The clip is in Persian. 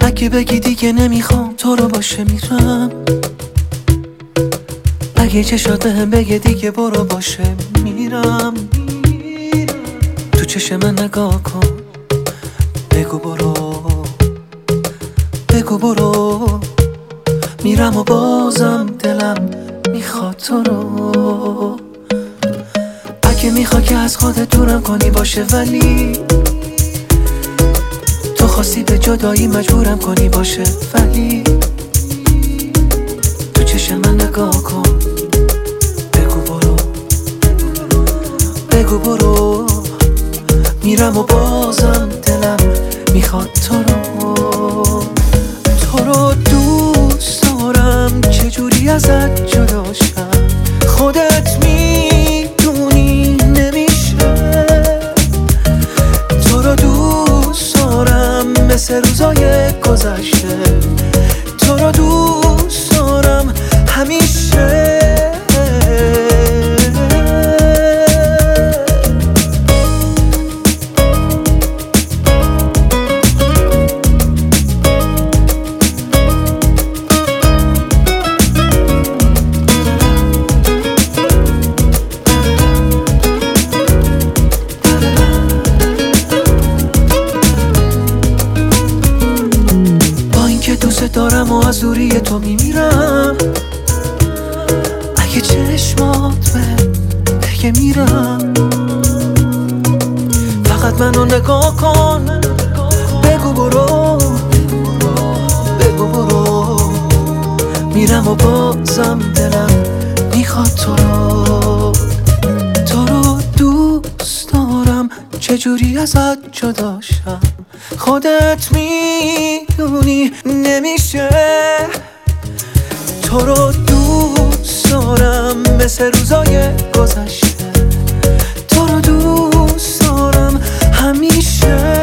اگه بگی دیگه نمیخوام تو رو باشه میرم، اگه چشات بهم بگه دیگه برو باشه میرم، تو چشم من نگاه کن بگو برو، بگو برو، میرم و بازم دلم میخواد تو رو. اگه میخوای که از خودت دورم کنی باشه، ولی تو خواستی به جدایی مجبورم کنی باشه، ولی تو چشم من نگاه کن بگو برو، بگو برو، میرم و بازم دلم میخواد تو رو. تو رو دوست دارم چجوری ازت جدا شم، خودت میدونی نمیشه. تو رو دوست دارم مثل روزای گذشته، تو رو دوست دارم همیشه. دوست دارم و از دوری تو میمیرم، اگه چشمات بگه میرم، فقط منو نگاه کن بگو برو، بگو برو، میرم و بازم دلم میخواد تو رو. تو رو دوست دارم چجوری ازت جدا شم، خودت میدونی نمیشه. تو رو دوست دارم مثل روزای گذشته، تو رو دوست دارم همیشه.